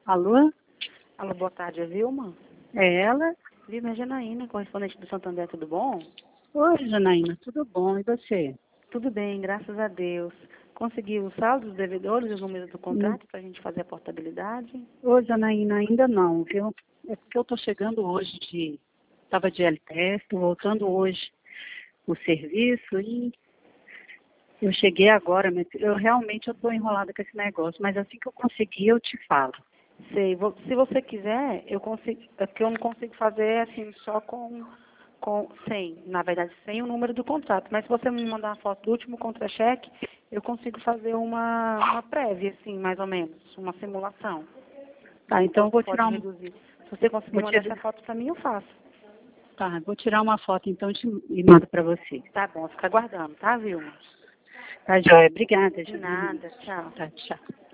Alô? Alô, boa tarde, é Vilma? É ela? Vilma, é Janaína, correspondente do Santander, tudo bom? Oi, Janaína, tudo bom? E você? Tudo bem, graças a Deus. Conseguiu o saldo dos devedores e os números do contrato para a gente fazer a portabilidade? Oi, Janaína, ainda não, viu? É porque eu estou chegando hoje Estava de LTS, estou voltando hoje o serviço e eu cheguei agora, mas eu realmente estou enrolada com esse negócio, mas assim que eu conseguir eu te falo. Sei, se você quiser, eu consigo, é porque eu não consigo fazer assim só na verdade, sem o número do contrato. Mas se você me mandar uma foto do último contra-cheque, eu consigo fazer uma prévia, assim, mais ou menos, uma simulação. Tá, então eu vou Pode tirar reduzir. Se você conseguir mandar essa foto para mim, eu faço. Tá, vou tirar uma foto então e mando para você. Tá bom, fica aguardando, tá, Vilma? Tá, joia? Obrigada, De Janaína. nada, tchau. Tá, tchau.